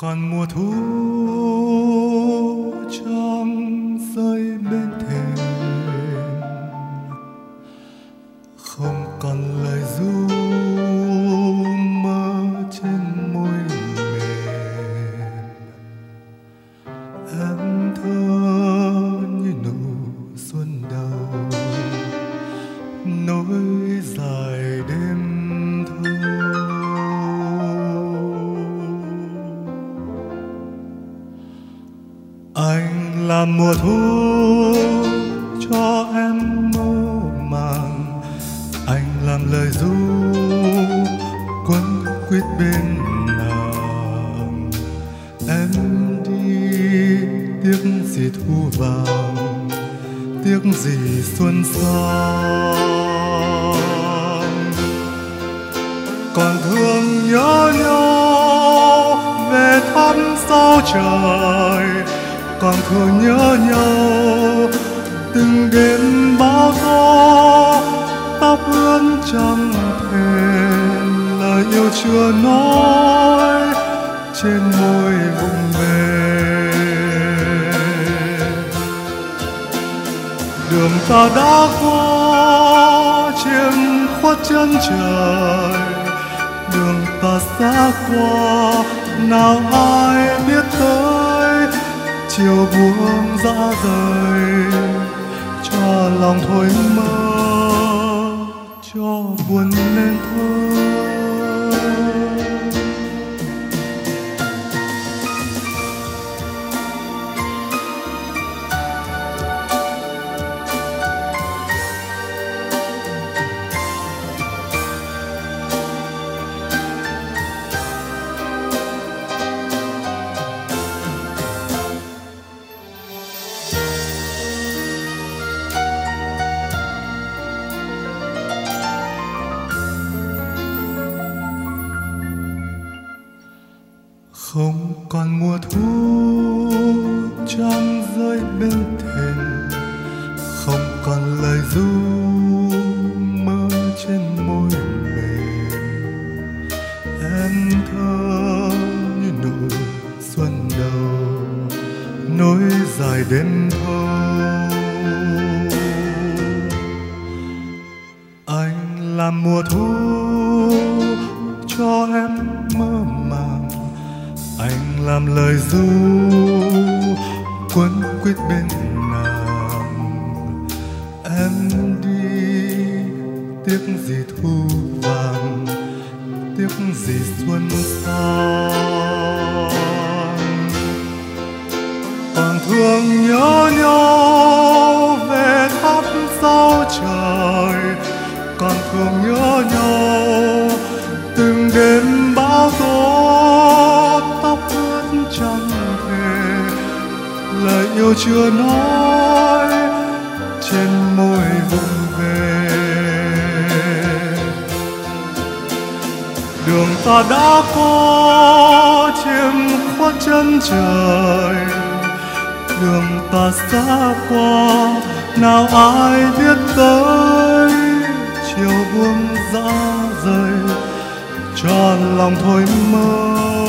còn mùa thu trong rơi bên thềm, không còn lời ru mơ trên môi mềm. Em thơ như nụ xuân đầu, nối dài đêm thâu. Anh làm mùa thu cho em mơ màng, anh làm lời ru quấn quýt bên nàng. Em đi tiếc gì thu vàng, tiếc gì xuân sang. Còn thương nhớ nhau về thăm sao trời, còn thương nhớ nhau từng đêm bão tố. Tóc ướt chẳng thể lời yêu chưa nói, trên môi vụng về. Đường ta đã qua chiêm khuất chân trời, đường ta xa qua nào ai biết tới. Chiều buông dã rời cho lòng thôi mơ, cho buồn lên thôi. Không còn mùa thu trong rơi bên thềm, không còn lời ru mơ trên môi mềm. Em thơ như nụ xuân đầu, nối dài đêm thâu. Anh làm mùa thu cho em mơ màng, anh làm lời ru quấn quýt bên nàng. Em đi tiếc gì thu vàng, tiếc gì xuân sang. Còn thương nhớ nhau về thắp sao trời, còn thương nhớ nhau từng đêm bão tố. Tóc ướt chẳng thể lời yêu chưa nói, trên môi vụng về. Đường ta đã có chiêm khuất chân trời, đường ta xa qua nào ai biết tới. Chiều buông dã rời cho lòng thôi mơ,